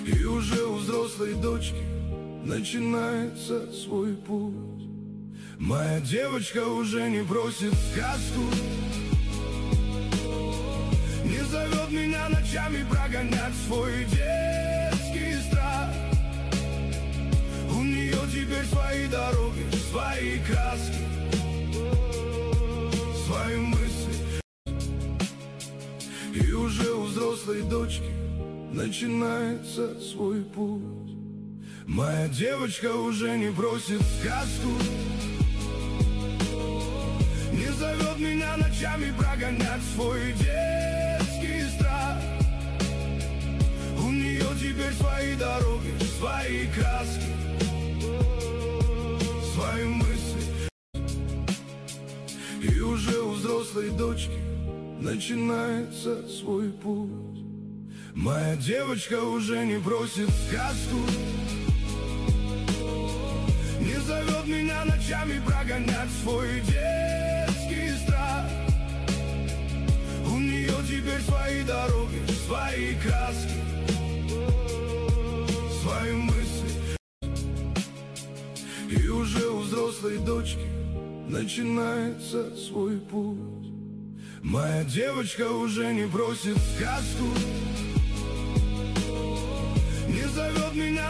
И уже у взрослой дочки начинается свой путь. Моя девочка уже не просит сказку, не зовет меня ночами прогонять свой детский страх. У нее теперь свои дороги, свои краски, свои мысли. И уже у взрослой дочки начинается свой путь. Моя девочка уже не просит сказку, не зовет меня ночами прогонять свой детский страх. У нее теперь свои дороги, свои краски, свои мысли. И уже у взрослой дочки начинается свой путь. Моя девочка уже не просит сказку, не зовет меня ночами прогонять свой детский страх. У нее теперь свои дороги, свои краски, свои мысли. И уже у взрослой дочки начинается свой путь. Моя девочка уже не просит сказку, не зовет меня